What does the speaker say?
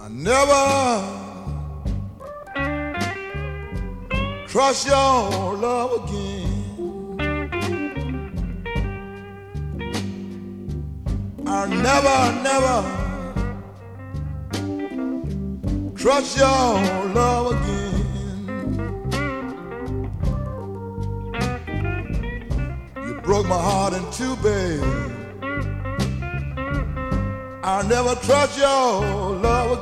never trust your love again. I'll never trust your love again. You broke my heart in two, babe. I'll never trust your love again.